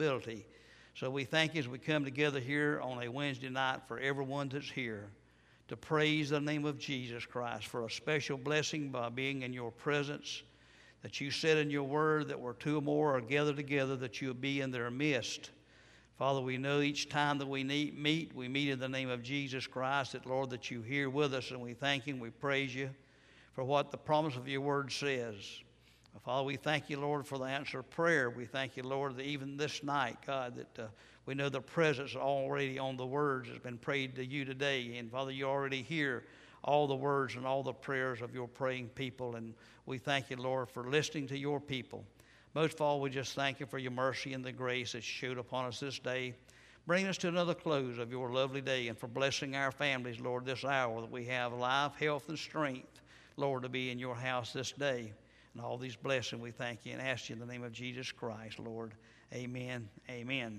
responsibility. So we thank you as we come together here on a Wednesday night for everyone that's here to praise the name of Jesus Christ for a special blessing by being in your presence, that you said in your word that where two or more are gathered together, that you'll be in their midst. Father, we know each time that we meet, we meet in the name of Jesus Christ, that, Lord, that you here with us, and we thank you and we praise you for what the promise of your word says. Father, we thank you, Lord, for the answer of prayer. We thank you, Lord, that even this night, God, that we know the presence already on the words has been prayed to you today. And, Father, you already hear all the words and all the prayers of your praying people. And we thank you, Lord, for listening to your people. Most of all, we just thank you for your mercy and the grace that you showed upon us this day. Bring us to another close of your lovely day, and for blessing our families, Lord, this hour that we have life, health, and strength, Lord, to be in your house this day. And all these blessings we thank you and ask you in the name of Jesus Christ, Lord. Amen. Amen.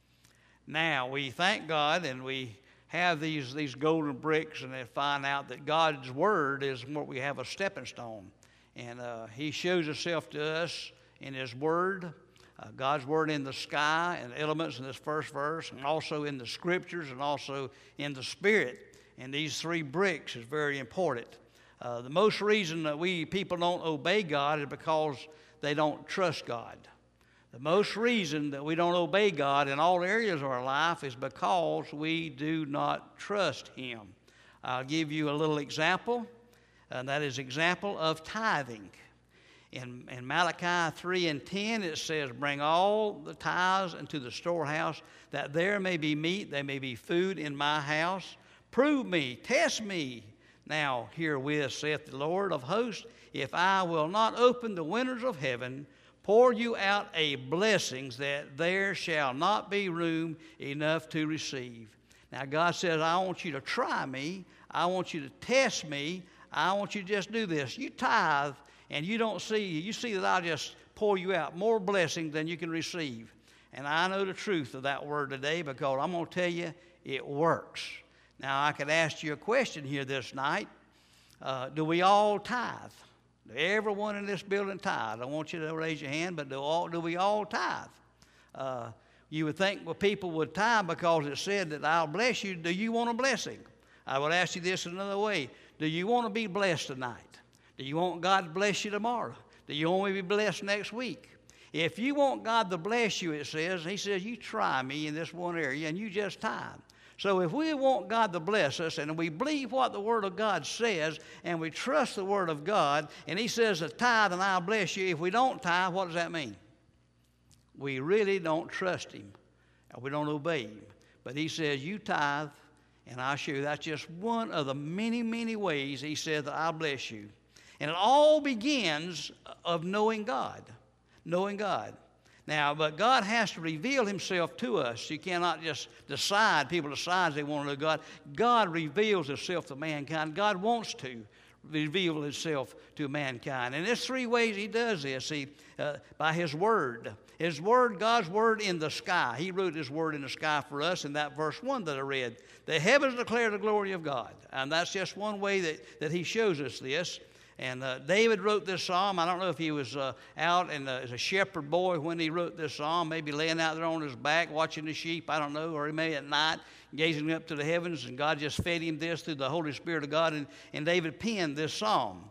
Now, we thank God, and we have these golden bricks, and they find out that God's word is what we have a stepping stone. And he shows himself to us in his word, God's word in the sky and elements in this first verse, and also in the scriptures, and also in the spirit. And these three bricks is very important. The most reason that we people don't obey God is because they don't trust God. The most reason that we don't obey God in all areas of our life is because we do not trust him. I'll give you a little example, and that is example of tithing. In Malachi 3:10, it says, bring all the tithes into the storehouse, that there may be meat, there may be food in my house. Prove me, test me. Now herewith saith the Lord of hosts, if I will not open the windows of heaven, pour you out a blessings, that there shall not be room enough to receive. Now God says, I want you to try me. I want you to test me. I want you to just do this. You tithe, and you see that I'll just pour you out more blessings than you can receive. And I know the truth of that word today, because I'm going to tell you it works. Now, I could ask you a question here this night. Do we all tithe? Do everyone in this building tithe? I want you to raise your hand, but do we all tithe? You would think people would tithe because it said that I'll bless you. Do you want a blessing? I would ask you this another way. Do you want to be blessed tonight? Do you want God to bless you tomorrow? Do you want to be blessed next week? If you want God to bless you, it says, he says, you try me in this one area, and you just tithe. So if we want God to bless us, and we believe what the Word of God says, and we trust the Word of God, and he says, tithe and I'll bless you. If we don't tithe, what does that mean? We really don't trust him, and we don't obey him. But he says, you tithe, and I'll show you. That's just one of the many, many ways he said that I'll bless you. And it all begins of knowing God. Knowing God. Now, but God has to reveal himself to us. You cannot just people decide they want to know God. God reveals himself to mankind. God wants to reveal himself to mankind. And there's three ways he does this. By his word. His word, God's word in the sky. He wrote his word in the sky for us in that verse 1 that I read. The heavens declare the glory of God. And that's just one way that he shows us this. And David wrote this psalm. I don't know if he was out as a shepherd boy when he wrote this psalm, maybe laying out there on his back watching the sheep, I don't know, or he may at night gazing up to the heavens, and God just fed him this through the Holy Spirit of God, and David penned this psalm.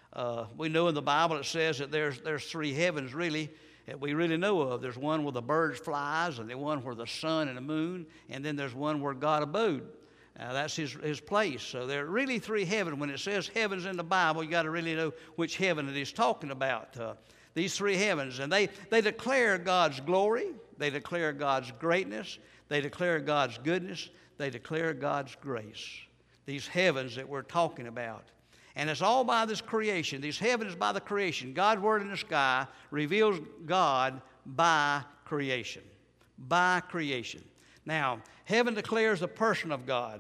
We know in the Bible it says that there's three heavens really that we really know of. There's one where the birds flies, and the one where the sun and the moon, and then there's one where God abode. Now, that's his place. So there are really three heavens. When it says heavens in the Bible, you got to really know which heaven it is talking about. These three heavens. And they declare God's glory. They declare God's greatness. They declare God's goodness. They declare God's grace. These heavens that we're talking about. And it's all by this creation. These heavens by the creation. God's word in the sky reveals God by creation. By creation. Now, heaven declares the person of God.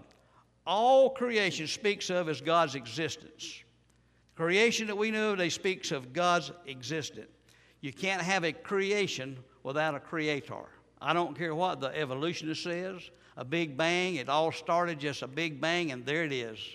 All creation speaks of as God's existence. Creation that we know, they speaks of God's existence. You can't have a creation without a creator. I don't care what the evolutionist says. A big bang, it all started just a big bang, and there it is.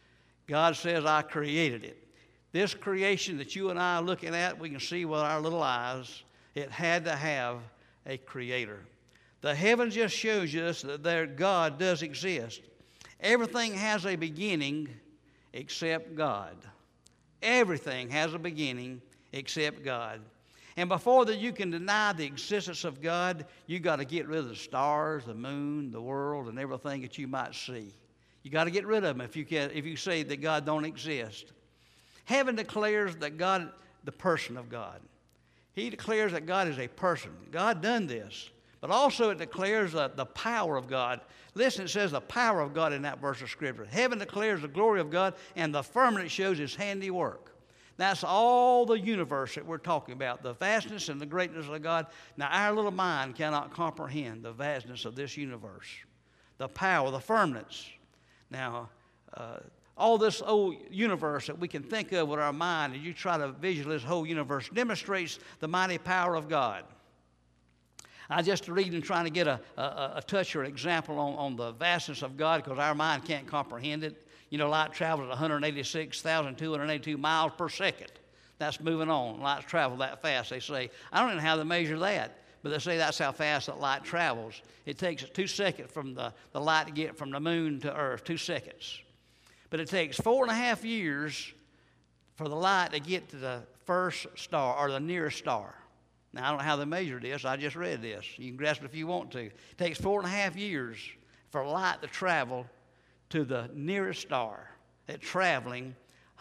God says, I created it. This creation that you and I are looking at, we can see with our little eyes, it had to have a creator. The heavens just shows us that their God does exist. Everything has a beginning except God. Everything has a beginning except God. And before that you can deny the existence of God, you got to get rid of the stars, the moon, the world, and everything that you might see. You got to get rid of them if you say that God don't exist. Heaven declares that God, the person of God. He declares that God is a person. God done this. But also it declares the power of God. Listen, it says the power of God in that verse of Scripture. Heaven declares the glory of God, and the firmament shows His handiwork. That's all the universe that we're talking about, the vastness and the greatness of God. Now, our little mind cannot comprehend the vastness of this universe, the power, the firmaments. Now, all this old universe that we can think of with our mind, and you try to visualize this whole universe, demonstrates the mighty power of God. I just read and trying to get a touch or example on the vastness of God, because our mind can't comprehend it. You know, light travels at 186,282 miles per second. That's moving on. Lights travel that fast, they say. I don't know how they measure that, but they say that's how fast that light travels. It takes 2 seconds from the light to get from the moon to Earth, 2 seconds. But it takes 4.5 years for the light to get to the first star or the nearest star. Now, I don't know how they measure this. I just read this. You can grasp it if you want to. It takes 4.5 years for light to travel to the nearest star. It's traveling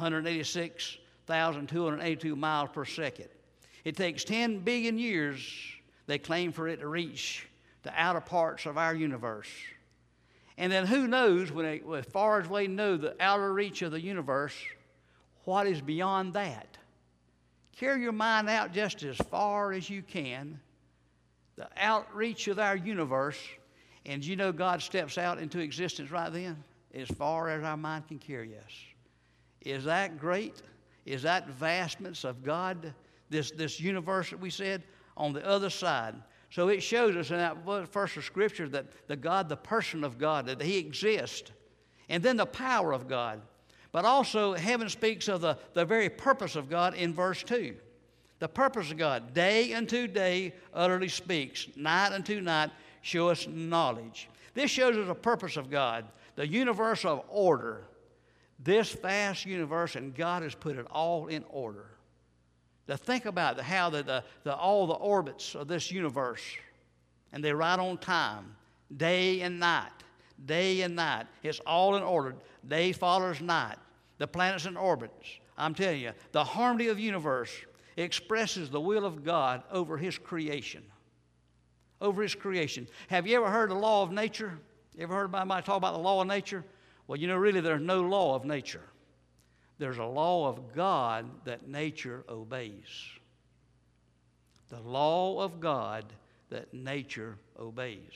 186,282 miles per second. It takes 10 billion years, they claim, for it to reach the outer parts of our universe. And then who knows, as far as we know the outer reach of the universe, what is beyond that? Carry your mind out just as far as you can, the outreach of our universe, and you know God steps out into existence right then, as far as our mind can carry us. Is that great? Is that vastness of God, this universe that we said, on the other side? So it shows us in that verse of Scripture that the God, the person of God, that He exists, and then the power of God. But also, heaven speaks of the very purpose of God in verse 2. The purpose of God, day unto day utterly speaks, night unto night showeth knowledge. This shows us the purpose of God, the universe of order. This vast universe, and God has put it all in order. To think about how all the orbits of this universe, and they're right on time, day and night. Day and night. It's all in order. Day follows night. The planets in orbits. I'm telling you, the harmony of the universe expresses the will of God over His creation. Over His creation. Have you ever heard the law of nature? You ever heard anybody talk about the law of nature? Well, you know, really there's no law of nature. There's a law of God that nature obeys. The law of God that nature obeys.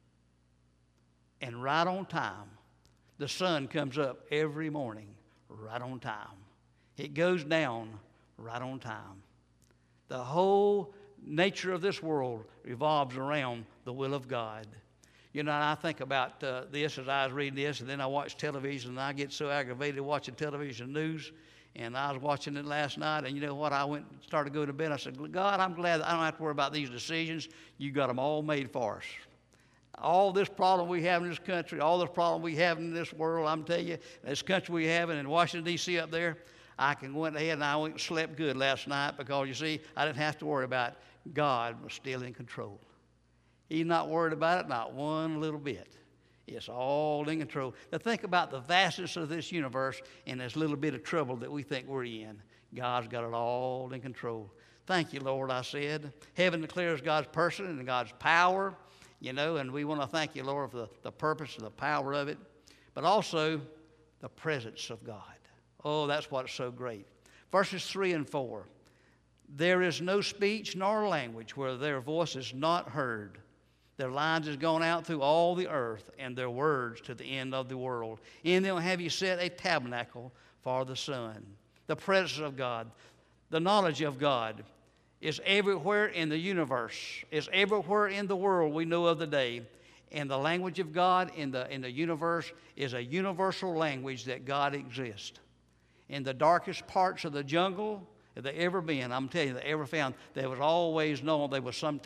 And right on time, the sun comes up every morning right on time. It goes down right on time. The whole nature of this world revolves around the will of God. You know, and I think about this as I was reading this, and then I watch television, and I get so aggravated watching television news. And I was watching it last night, and you know what? I went and started going to bed. I said, God, I'm glad that I don't have to worry about these decisions. You got them all made for us. All this problem we have in this country, all this problem we have in this world, I'm telling you, this country we have in Washington, D.C. up there, I can go ahead and I went and slept good last night because, you see, I didn't have to worry about it. God was still in control. He's not worried about it, not one little bit. It's all in control. Now think about the vastness of this universe and this little bit of trouble that we think we're in. God's got it all in control. Thank you, Lord, I said. Heaven declares God's person and God's power, you know, and we want to thank you, Lord, for the purpose and the power of it, but also the presence of God. Oh, that's what's so great. Verses 3 and 4. There is no speech nor language where their voice is not heard. Their lines has gone out through all the earth, and their words to the end of the world. In them have you set a tabernacle for the sun. The presence of God, the knowledge of God is everywhere in the universe, is everywhere in the world we know of the day. And the language of God in the universe is a universal language that God exists. In the darkest parts of the jungle, if they ever been, I'm telling you, they ever found, there was always known there was some type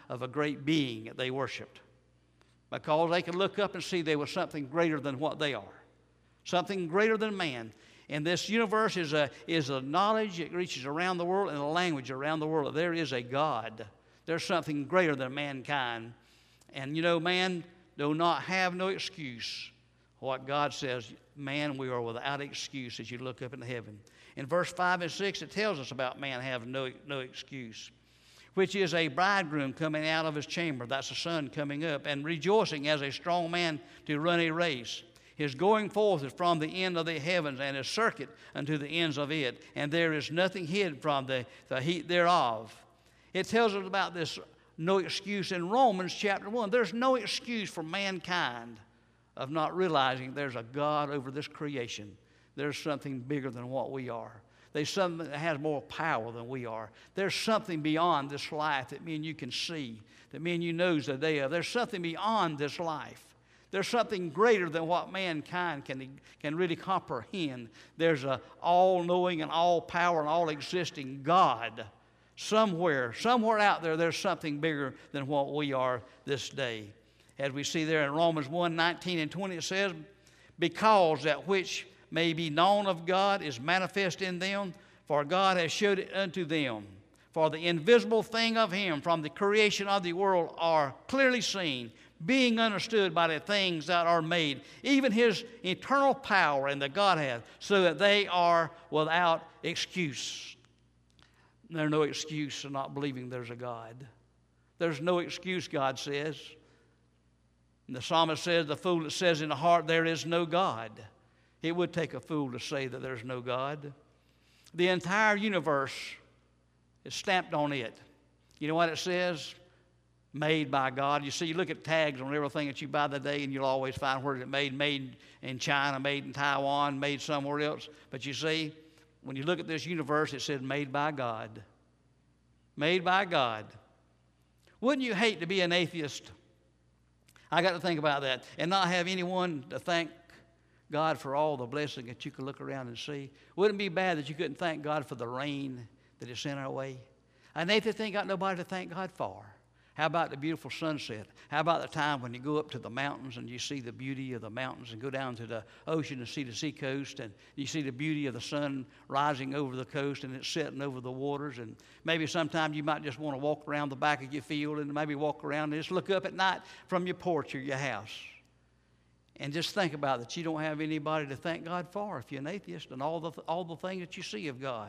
of a great being that they worshiped, because they could look up and see there was something greater than what they are, something greater than man. And this universe is a knowledge that reaches around the world and a language around the world. There is a God. There's something greater than mankind. And you know, man do not have no excuse. What God says, man, we are without excuse as you look up into heaven. In verse 5 and 6, it tells us about man having no excuse, which is a bridegroom coming out of his chamber. That's the sun coming up, and rejoicing as a strong man to run a race. His going forth is from the end of the heavens, and his circuit unto the ends of it. And there is nothing hid from the heat thereof. It tells us about this no excuse in Romans chapter 1. There's no excuse for mankind of not realizing there's a God over this creation. There's something bigger than what we are. There's something that has more power than we are. There's something beyond this life that me and you can see, that me and you knows the day of. There's something beyond this life. There's something greater than what mankind can really comprehend. There's an all-knowing and all-power and all-existing God. Somewhere out there, there's something bigger than what we are this day. As we see there in Romans 1:19 and 20, it says, because that which may be known of God is manifest in them, for God has showed it unto them. For the invisible thing of him from the creation of the world are clearly seen, being understood by the things that are made, even his eternal power and the Godhead, so that they are without excuse. There's no excuse for not believing there's a God. There's no excuse, God says. And the psalmist says, the fool that says in the heart, there is no God. It would take a fool to say that there's no God. The entire universe is stamped on it. You know what it says? Made by God. You see, you look at tags on everything that you buy today, and you'll always find where it's made. Made in China, made in Taiwan, made somewhere else. But you see, when you look at this universe, it says made by God. Made by God. Wouldn't you hate to be an atheist? I got to think about that and not have anyone to thank God for all the blessing that you could look around and see. Wouldn't it be bad that you couldn't thank God for the rain that is sent our way? An atheist ain't got nobody to thank God for. How about the beautiful sunset? How about the time when you go up to the mountains and you see the beauty of the mountains, and go down to the ocean and see the seacoast, and you see the beauty of the sun rising over the coast and it's setting over the waters? And maybe sometime you might just want to walk around the back of your field and maybe walk around and just look up at night from your porch or your house. And just think about that you don't have anybody to thank God for if you're an atheist, and all the things that you see of God.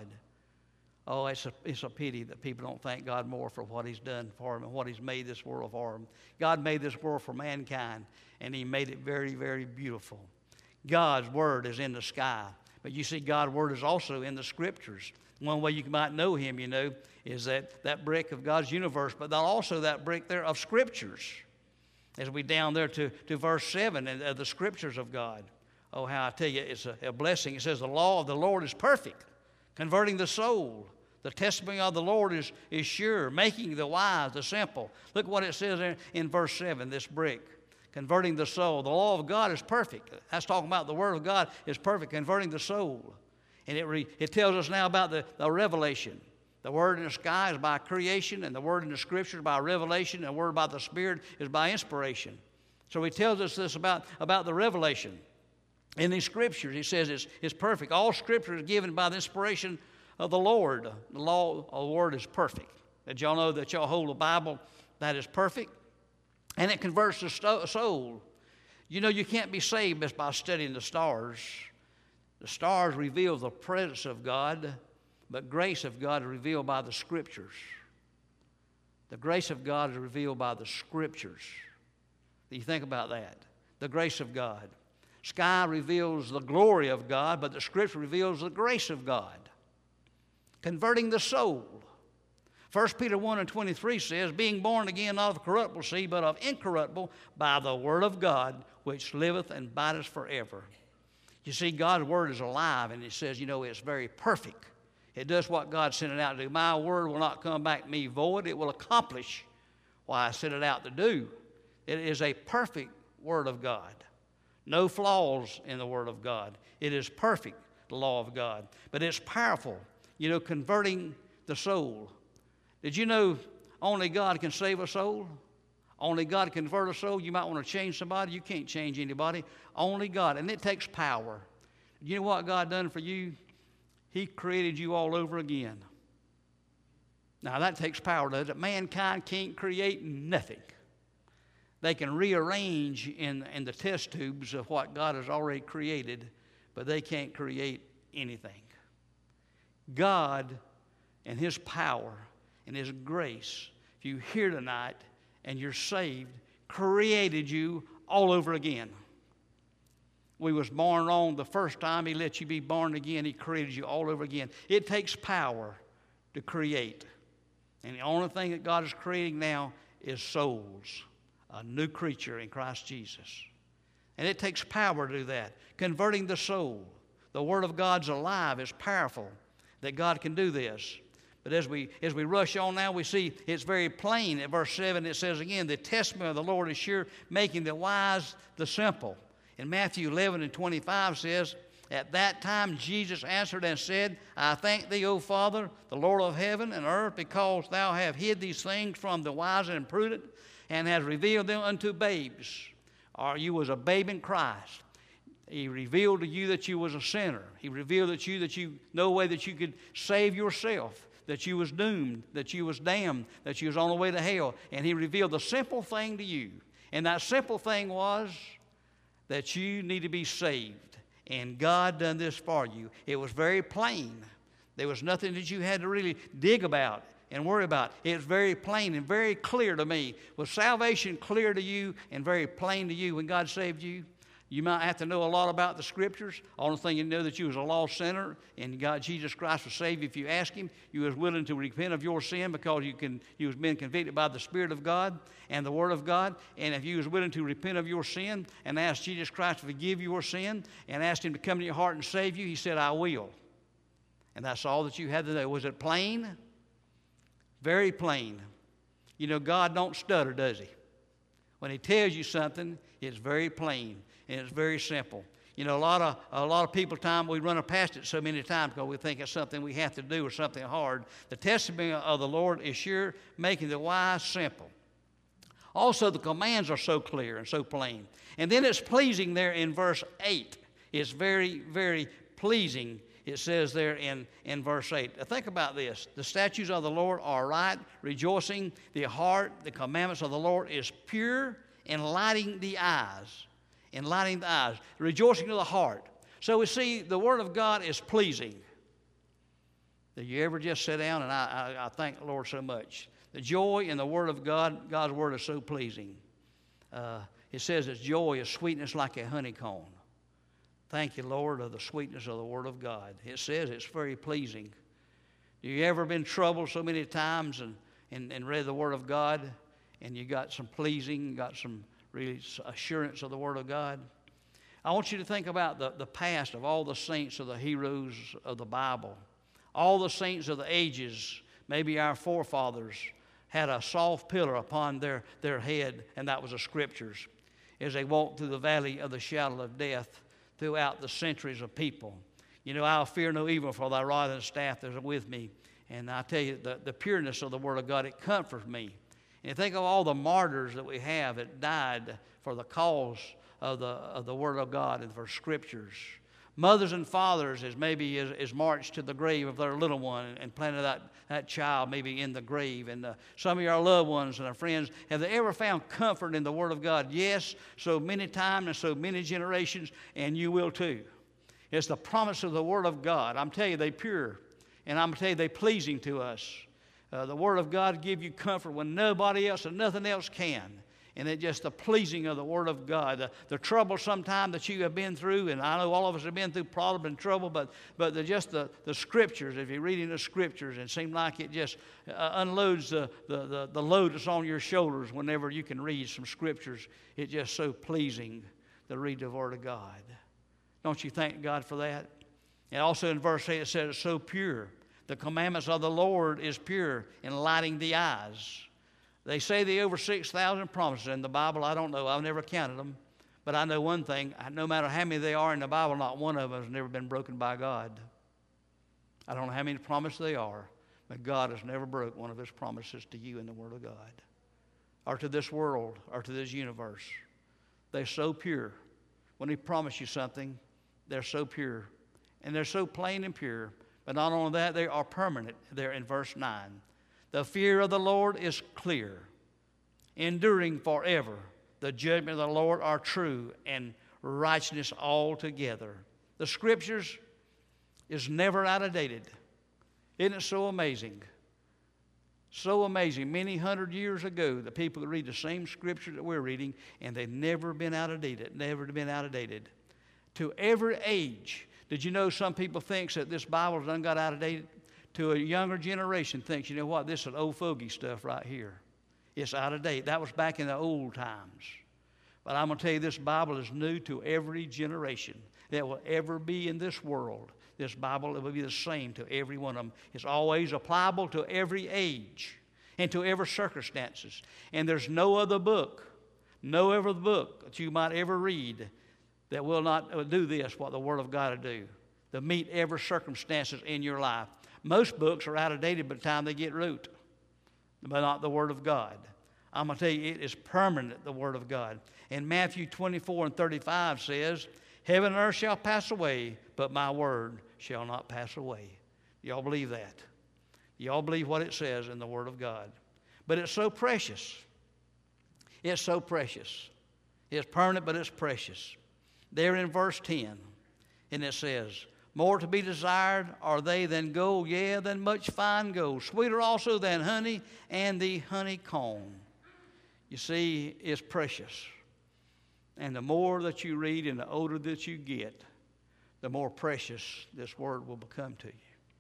Oh, it's a pity that people don't thank God more for what he's done for them and what he's made this world for them. God made this world for mankind, and he made it very, very beautiful. God's word is in the sky, but you see God's word is also in the scriptures. One way you might know him, you know, is that brick of God's universe, but also that brick there of scriptures. As we down there to verse 7 of the scriptures of God. Oh, how I tell you, it's a blessing. It says, the law of the Lord is perfect, converting the soul. The testimony of the Lord is sure, making the wise the simple. Look what it says in verse 7, this brick. Converting the soul. The law of God is perfect. That's talking about the word of God is perfect, converting the soul. And it tells us now about the revelation. The word in the sky is by creation, and the word in the scriptures by revelation, and the word by the Spirit is by inspiration. So he tells us this about the revelation. In these scriptures, he says it's perfect. All scripture is given by the inspiration of the Lord. The law of the word is perfect. Did y'all know that y'all hold the Bible that is perfect? And it converts the soul. You know, you can't be saved just by studying the stars. The stars reveal the presence of God, but grace of God is revealed by the scriptures. The grace of God is revealed by the scriptures. Do you think about that? The grace of God. Sky reveals the glory of God, but the scripture reveals the grace of God. Converting the soul. 1 Peter 1 and 23 says, being born again not of corruptible seed, but of incorruptible, by the word of God, which liveth and abideth forever. You see, God's word is alive, and it says, you know, it's very perfect. It does what God sent it out to do. My word will not come back to me void. It will accomplish what I sent it out to do. It is a perfect word of God. No flaws in the word of God. It is perfect, the law of God. But it's powerful, you know, converting the soul. Did you know only God can save a soul. Only God can convert a soul. You might want to change somebody. You can't change anybody. Only God. And it takes power. You know what God done for you? He created you all over again. Now, that takes power, does it? Mankind can't create nothing. They can rearrange in the test tubes of what God has already created, but they can't create anything. God and His power and His grace, if you're here tonight and you're saved, created you all over again. We was born wrong the first time. He let you be born again. He created you all over again. It takes power to create. And the only thing that God is creating now is souls, a new creature in Christ Jesus. And it takes power to do that. Converting the soul. The Word of God's alive, it's powerful that God can do this. But as we rush on now, we see it's very plain. At verse 7, it says again, the testimony of the Lord is sure, making the wise the simple. In Matthew 11:25 says, at that time Jesus answered and said, I thank thee, O Father, the Lord of heaven and earth, because thou hast hid these things from the wise and prudent, and hast revealed them unto babes. Or you was a babe in Christ. He revealed to you that you was a sinner. He revealed to you that you no way that you could save yourself, that you was doomed, that you was damned, that you was on the way to hell. And He revealed the simple thing to you. And that simple thing was that you need to be saved. And God done this for you. It was very plain. There was nothing that you had to really dig about and worry about. It was very plain and very clear to me. Was salvation clear to you and very plain to you when God saved you? You might have to know a lot about the Scriptures. Only thing you know that you was a lost sinner and God, Jesus Christ, will save you if you ask Him. You was willing to repent of your sin because you was being convicted by the Spirit of God and the Word of God. And if you was willing to repent of your sin and ask Jesus Christ to forgive your sin and ask Him to come to your heart and save you, He said, I will. And that's all that you had to do. Was it plain? Very plain. You know, God don't stutter, does He? When He tells you something, it's very plain. And it's very simple. You know, a lot of people, we run past it so many times because we think it's something we have to do or something hard. The testimony of the Lord is sure, making the wise simple. Also, the commands are so clear and so plain. And then it's pleasing there in verse 8. It's very, very pleasing, it says there in verse 8. Think about this. The statutes of the Lord are right, rejoicing the heart. The commandments of the Lord is pure, enlightening the eyes. Enlightening the eyes, rejoicing to the heart. So we see the Word of God is pleasing. Did you ever just sit down and I thank the Lord so much. The joy in the Word of God, God's Word is so pleasing. It says its joy is sweetness like a honeycomb. Thank you, Lord, of the sweetness of the Word of God. It says it's very pleasing. Have you ever been troubled so many times and read the Word of God and you got some pleasing, got some really assurance of the Word of God? I want you to think about the past of all the saints of the heroes of the Bible. All the saints of the ages, maybe our forefathers, had a soft pillar upon their head, and that was the Scriptures, as they walked through the valley of the shadow of death throughout the centuries of people. You know, I'll fear no evil, for thy rod and staff that are with me. And I tell you, the pureness of the Word of God, it comforts me. And think of all the martyrs that we have that died for the cause of the Word of God and for Scriptures. Mothers and fathers is marched to the grave of their little one and planted that child maybe in the grave. And some of our loved ones and our friends, have they ever found comfort in the Word of God? Yes, so many times and so many generations, and you will too. It's the promise of the Word of God. I'm telling you, they're pure, and I'm going to tell you, they're pleasing to us. The Word of God give you comfort when nobody else and nothing else can. And it's just the pleasing of the Word of God. The trouble sometime that you have been through, and I know all of us have been through problem and trouble, but just the Scriptures, if you're reading the Scriptures, it seems like it just unloads the load that's on your shoulders whenever you can read some Scriptures. It's just so pleasing to read the Word of God. Don't you thank God for that? And also in verse 8 it says it's so pure. The commandments of the Lord is pure, enlightening the eyes. They say there are over 6,000 promises in the Bible. I don't know. I've never counted them. But I know one thing. No matter how many there are in the Bible, not one of them has never been broken by God. I don't know how many promises they are. But God has never broke one of his promises to you in the Word of God, or to this world, or to this universe. They're so pure. When he promised you something, they're so pure. And they're so plain and pure. But not only that, they are permanent. They're in verse 9. The fear of the Lord is clear, enduring forever. The judgment of the Lord are true, and righteousness altogether. The Scriptures is never out of date. Isn't it so amazing? So amazing. Many hundred years ago, the people could read the same Scripture that we're reading, and they've never been out of date. Never been out of date. To every age. Did you know some people think that this Bible done got out of date? To a younger generation thinks, you know what, this is old fogey stuff right here. It's out of date. That was back in the old times. But I'm going to tell you, this Bible is new to every generation that will ever be in this world. This Bible, it will be the same to every one of them. It's always applicable to every age and to every circumstances. And there's no other book that you might ever read that will not do this, what the Word of God will do, to meet every circumstances in your life. Most books are out of date by the time they get wrote, but not the Word of God. I'm going to tell you, it is permanent, the Word of God. And Matthew 24:35 says, heaven and earth shall pass away, but my word shall not pass away. Y'all believe that? Y'all believe what it says in the Word of God? But it's so precious. It's so precious. It's permanent, but it's precious. There in verse 10, and it says, more to be desired are they than gold, yea, than much fine gold, sweeter also than honey and the honeycomb. You see, it's precious. And the more that you read and the older that you get, the more precious this Word will become to you.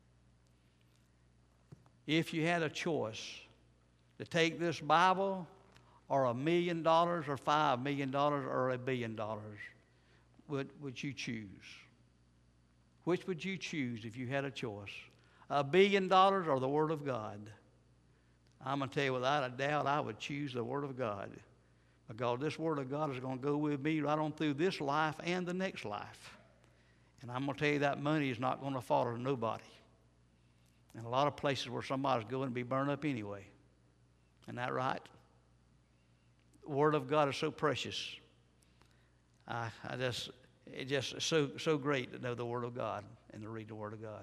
If you had a choice to take this Bible or $1 million or $5 million or $1 billion, would you choose? Which would you choose if you had a choice? $1 billion or the Word of God? I'm going to tell you, without a doubt, I would choose the Word of God. Because this Word of God is going to go with me right on through this life and the next life. And I'm going to tell you, that money is not going to fall to nobody. And a lot of places where somebody's going to be burned up anyway. Isn't that right? The Word of God is so precious. It's just so great to know the Word of God and to read the Word of God.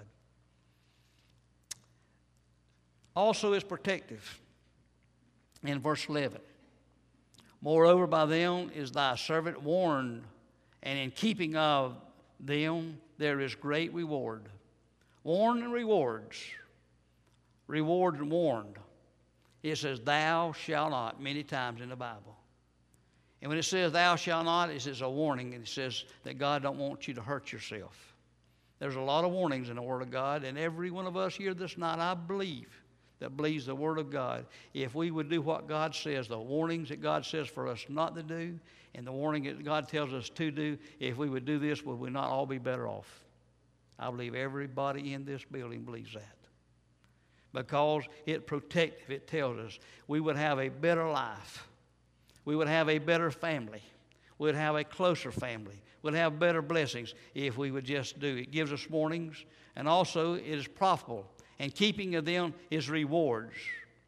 Also, it's protective. In verse 11, moreover, by them is thy servant warned, and in keeping of them there is great reward. Warned and rewards. Reward and warned. It says, thou shalt not, many times in the Bible. And when it says thou shalt not, it says a warning. And it says that God don't want you to hurt yourself. There's a lot of warnings in the Word of God. And every one of us here this night, I believe, that believes the Word of God, if we would do what God says, the warnings that God says for us not to do, and the warning that God tells us to do, if we would do this, would we not all be better off? I believe everybody in this building believes that. Because it protects, it tells us we would have a better life. We would have a better family. We'd have a closer family. We'd have better blessings if we would just do it. It gives us warnings, and also it is profitable. And keeping of them is rewards.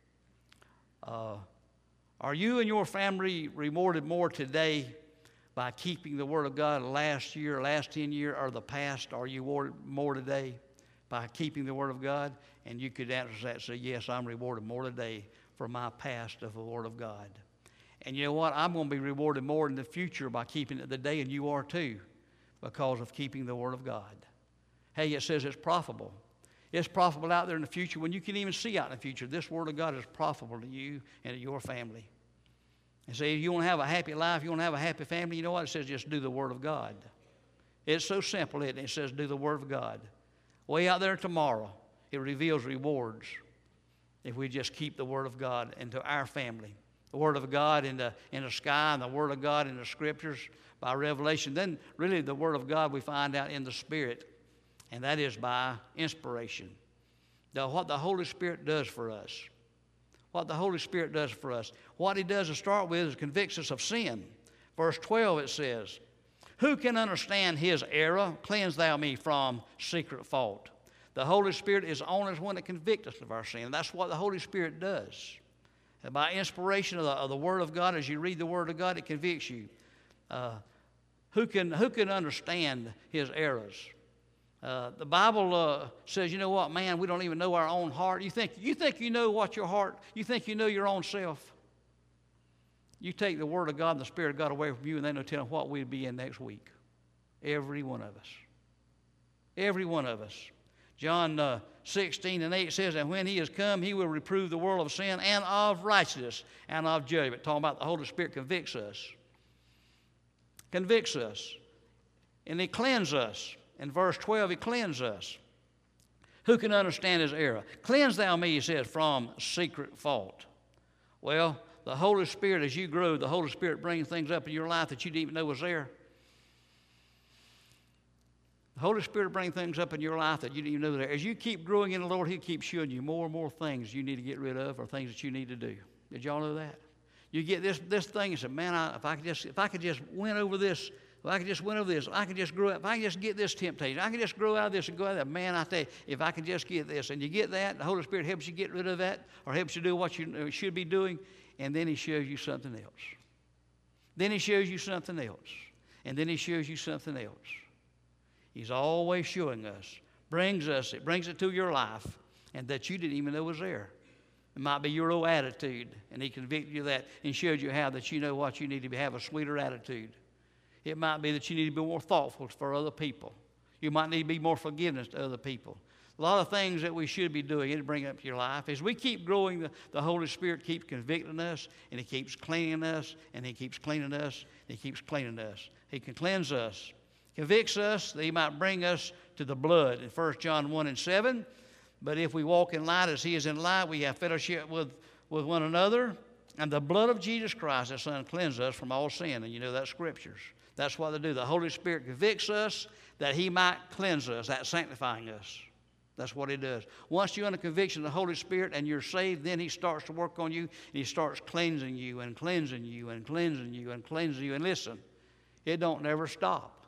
Are you and your family rewarded more today by keeping the Word of God last year, last 10 years, or the past? Are you rewarded more today by keeping the Word of God? And you could answer that and say, yes, I'm rewarded more today for my past of the Word of God. And you know what? I'm going to be rewarded more in the future by keeping it today, and you are too, because of keeping the Word of God. Hey, it says it's profitable. It's profitable out there in the future when you can even see out in the future. This Word of God is profitable to you and to your family. And say, if you want to have a happy life, you want to have a happy family, you know what? It says just do the Word of God. It's so simple, isn't it? It says do the Word of God. Way out there tomorrow, it reveals rewards if we just keep the Word of God into our family. The Word of God in the sky and the Word of God in the Scriptures by revelation. Then really the Word of God we find out in the Spirit, and that is by inspiration. What the Holy Spirit does for us. What the Holy Spirit does for us. What He does to start with is convicts us of sin. Verse 12 it says, who can understand His error? Cleanse thou me from secret fault. The Holy Spirit is the only one that convicts us of our sin. That's what the Holy Spirit does. And by inspiration of the Word of God, as you read the Word of God, it convicts you. Who can understand his errors? The Bible says, you know what, man, we don't even know our own heart. You think you know what your heart, you think you know your own self. You take the Word of God and the Spirit of God away from you, and they know telling what we'd be in next week. Every one of us. Every one of us. John 16:8 says, and when he has come, he will reprove the world of sin and of righteousness and of judgment. Talking about the Holy Spirit convicts us. Convicts us. And he cleanses us. In verse 12, he cleanses us. Who can understand his error? Cleanse thou me, he says, from secret fault. Well, the Holy Spirit, as you grow, the Holy Spirit brings things up in your life that you didn't even know was there. The Holy Spirit brings things up in your life that you didn't even know were there. As you keep growing in the Lord, He'll keep showing you more and more things you need to get rid of or things that you need to do. Did y'all know that? You get this thing and say, man, if I could just win over this, if I could just win over this, I could just grow up, if I could just get this temptation, I could just grow out of this and go out of that. Man, I tell you, if I could just get this. And you get that, the Holy Spirit helps you get rid of that or helps you do what you should be doing, and then He shows you something else. Then He shows you something else. And then He shows you something else. He's always showing us, brings it to your life, and that you didn't even know was there. It might be your old attitude, and He convicted you of that and showed you how that you know what you need to have a sweeter attitude. It might be that you need to be more thoughtful for other people. You might need to be more forgiveness to other people. A lot of things that we should be doing, it'll bring up your life. As we keep growing, the Holy Spirit keeps convicting us, and He keeps cleaning us, and He keeps cleaning us, and He keeps cleaning us. He can cleanse us, convicts us, that He might bring us to the blood. In 1 John 1:7, but if we walk in light as He is in light, we have fellowship with one another, and the blood of Jesus Christ, His Son, cleanses us from all sin. And you know that's Scriptures. That's what they do. The Holy Spirit convicts us that He might cleanse us, that's sanctifying us. That's what He does. Once you're under conviction of the Holy Spirit and you're saved, then He starts to work on you, and He starts cleansing you and cleansing you and cleansing you and cleansing you. And listen, it don't never stop.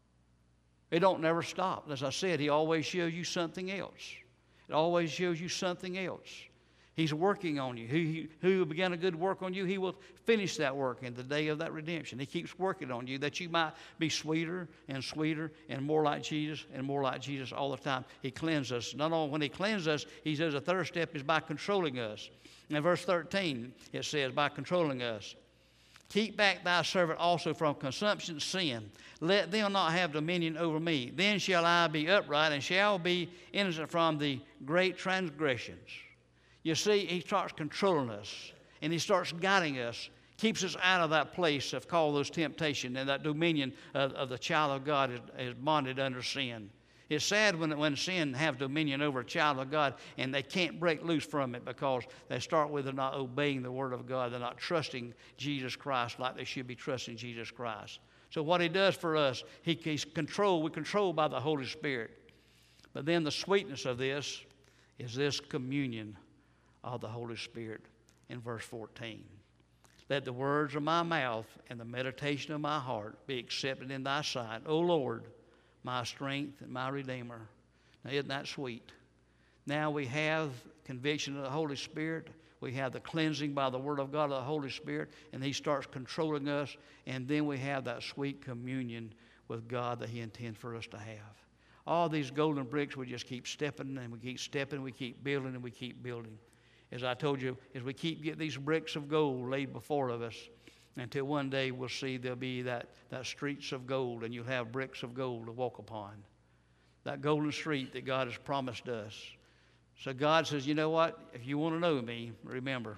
It don't never stop. As I said, He always shows you something else. It always shows you something else. He's working on you. Who began a good work on you, He will finish that work in the day of that redemption. He keeps working on you that you might be sweeter and sweeter and more like Jesus and more like Jesus all the time. He cleanses us. Not only when He cleanses us, He says the third step is by controlling us. In verse 13, it says, by controlling us. Keep back thy servant also from consumption of sin. Let them not have dominion over me. Then shall I be upright and shall be innocent from the great transgressions. You see, He starts controlling us, and He starts guiding us, keeps us out of that place of call those temptation and that dominion of the child of God is bonded under sin. It's sad when sin have dominion over a child of God and they can't break loose from it because they start with not obeying the Word of God. They're not trusting Jesus Christ like they should be trusting Jesus Christ. So what He does for us, He's controlled. We're controlled by the Holy Spirit. But then the sweetness of this is this communion of the Holy Spirit in verse 14. Let the words of my mouth and the meditation of my heart be accepted in thy sight, O Lord, my strength and my Redeemer. Now, isn't that sweet? Now we have conviction of the Holy Spirit. We have the cleansing by the Word of God of the Holy Spirit, and He starts controlling us, and then we have that sweet communion with God that He intends for us to have. All these golden bricks, we just keep stepping, and we keep stepping, we keep building, and we keep building. As I told you, as we keep getting these bricks of gold laid before of us, until one day we'll see there'll be that streets of gold, and you'll have bricks of gold to walk upon. That golden street that God has promised us. So God says, you know what? If you want to know me, remember,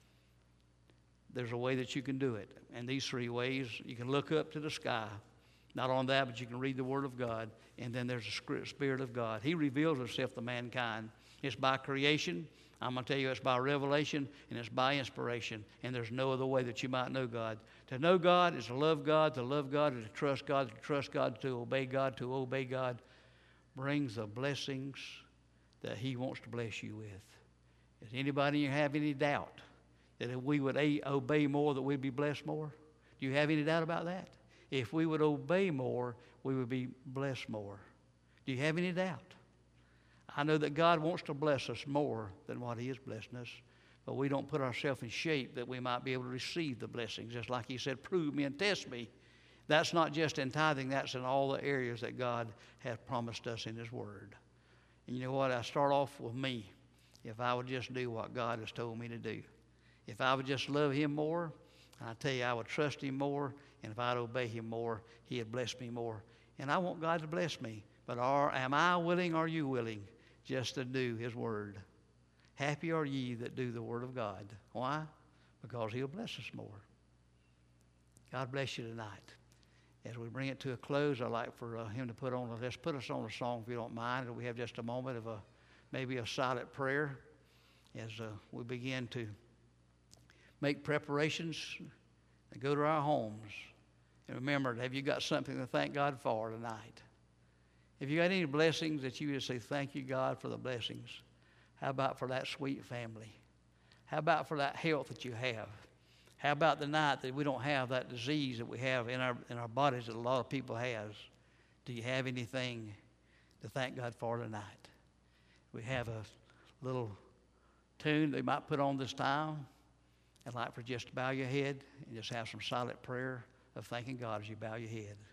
there's a way that you can do it. And these three ways, you can look up to the sky. Not only that, but you can read the Word of God. And then there's the Spirit of God. He reveals Himself to mankind. It's by creation. I'm going to tell you it's by revelation and it's by inspiration. And there's no other way that you might know God. To know God is to love God. To love God is to trust God. To trust God, to obey God. To obey God brings the blessings that He wants to bless you with. Does anybody have any doubt that if we would obey more, that we'd be blessed more? Do you have any doubt about that? If we would obey more, we would be blessed more. Do you have any doubt? I know that God wants to bless us more than what He is blessing us, but we don't put ourselves in shape that we might be able to receive the blessings. Just like He said, prove me and test me. That's not just in tithing, that's in all the areas that God has promised us in His Word. And you know what? I start off with me. If I would just do what God has told me to do. If I would just love Him more, I tell you, I would trust Him more, and if I'd obey Him more, He'd bless me more. And I want God to bless me. But am I willing, are you willing, just to do His Word? Happy are ye that do the Word of God. Why? Because He'll bless us more. God bless you tonight. As we bring it to a close, I'd like for him to put us on a song, if you don't mind. We have just a moment of maybe a silent prayer as we begin to make preparations and go to our homes. And remember, have you got something to thank God for tonight? If you got any blessings that you would say, thank you, God, for the blessings. How about for that sweet family? How about for that health that you have? How about the night that we don't have that disease that we have in our bodies that a lot of people has? Do you have anything to thank God for tonight? We have a little tune they might put on this time. I'd like for just to bow your head and just have some silent prayer of thanking God as you bow your head.